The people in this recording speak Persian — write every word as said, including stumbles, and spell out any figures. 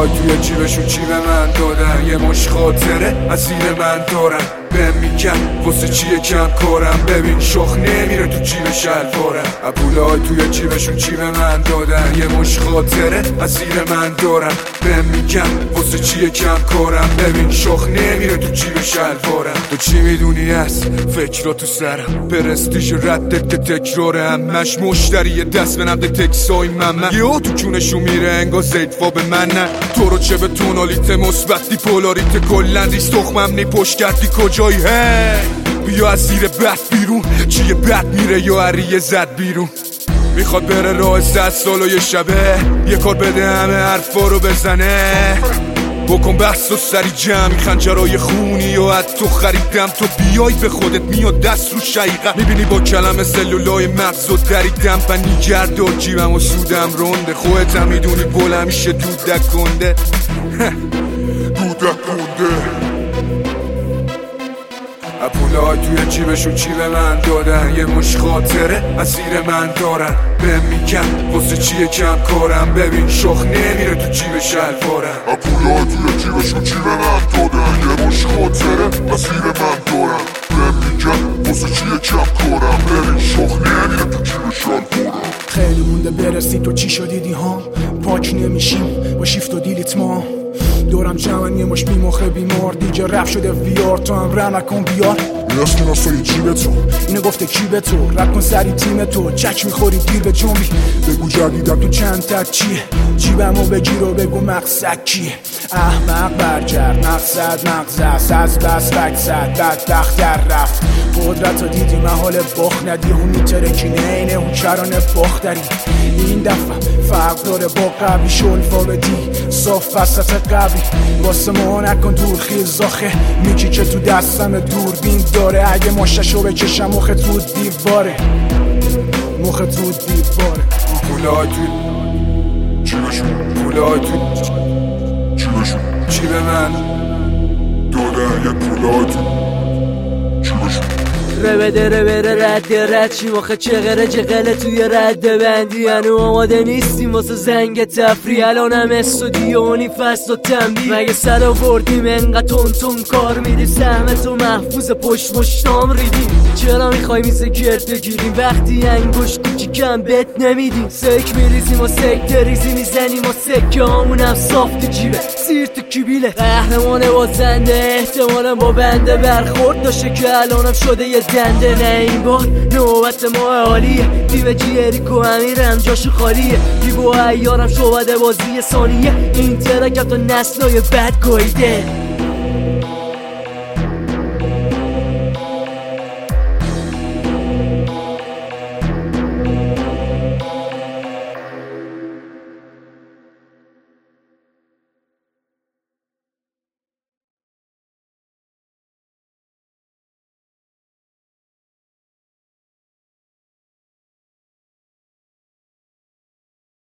پولای توی جیبشون چی به من دادن، یه مش خاطره از زیر من دارن. بهم میگن واسه چیه کم کارم، ببین شخ نمیره تو جیب شلوارم. پولای توی جیبشون چی به من دادن، یه مش خاطره از زیر من دارن. بهم میگن واسه چیه کم کارم، ببین شخ نمیره تو جیب شلوارم. تو چی میدونی از فکرها تو سرم، پرستیژ ردت تکراره، همش مشتری دست به نبد تکسای من من یه تو کونشون میره انگار زیدفا به من. نه تو رو چه به تونالیت مثبتی پولاریت کلندیش تخمم نی پشت کردی کجایی؟ هی بیا از زیر بد بیرون، چیه بد میره یا عریه زد بیرون. میخواد بره راه صد سال و یه شبه، یه کار بده همه حرفا رو بزنه. بکن بحث و سری جمعی خنجرهای خونی و از تو خریدم، تو بیای به خودت میاد دست رو شیقه. میبینی با کلمه سلولای مغز و دریدم پنی گرد و جیبم و سودم رنده. خودت هم میدونی بول همیشه دودک کنده دودک کنده. پولای توی جیبشون چی به من دادن، یه مش خاطره از زیر من دارن. بهم میگن واسه چیه کم کارم، ببین شخ نمیره تو جیب شلوارم. پولای توی جیبشون چی به من دادن، یه مش خاطره از زیر من دارن. بهم میگن واسه چیه کم کارم، ببین شخ نمیره تو جیب شلوارم. خیلی مونده برسی تو چی شدیدی ها، پاک نمیشیم با شیفت و دیلیت ما. دورم جمعن یه مش بیمخه بیمار، دیگه رف شده ویار، تو هم رن نکن بیار. اسم نسایی جیب تو اینو گفته کی به تو، رد کن سری تیم تو، چک میخوری دیر به جنبی. بگو جدیدم تو چند تا چیه، جیبمو بگیر و بگو مقصد کیه. احمق برگرد مقصد مقصد از بس بکصد بدبخت در رفت. قدرت رو دیدی محال باخت ندی، اون میترکینه اینه اون کرانه باختری. این دفعه فرق داره با قبلی، شلفا بدی صاف وسط قبلی. واسه ما نکن دور خیز آخه، میگی که تو دستم دور بین داره. اگه ماششو بکشم مخت رود دیواره، مخت رود دیواره. پولای توی جیبشون پولای توی جیبشون چی به من دادن، یه پولای توی جیبشون ره بده ره بره رد رد چی مخه چه غره چه غله توی رد بندی. هنو آماده نیستیم واسه زنگ تفریح، الانم استودیونی فست و تنبیه. مگه سر آوردیم انقدر تون تون کار میدیم، سهم تو محفوظ پشت مشتام ریدیم. چرا میخوای میزه گرد بگیریم وقتی انگوش کوچیکم بهت نمیدیم؟ سک میریزیم و سک دریزی میزنیم و سکه همونم صاف تو جیبه سیر تو کیبیله. قهرمان بازنده احتمالا با بنده برخورد داشته که الانم شده یه دنده. نه این بار نوبت ما عالیه، تیم جیریکو امیرم جاشو خالیه. دیبو ایارم شعبده بازی ثانیه، این ترکم تا نسلای بد گاییده.